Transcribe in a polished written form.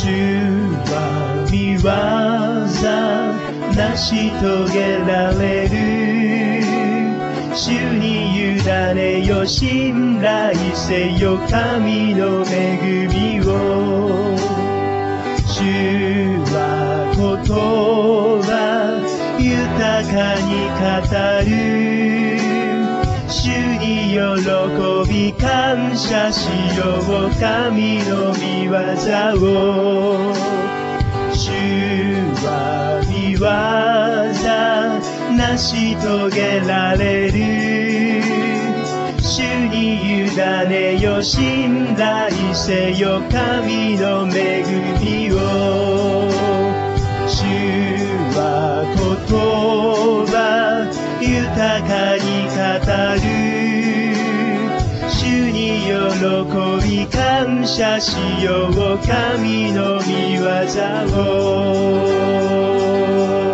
主は御業成し遂げられる。主に委ねよ、信頼せよ、神の恵みを。主は言葉豊かに語る。主に喜び感謝しよう、神の御業を。主は御業成し遂げられる。主に委ねよ、信頼せよ、神の恵みを。主は言葉豊かに語る。主に喜び感謝しよう、神の御業を。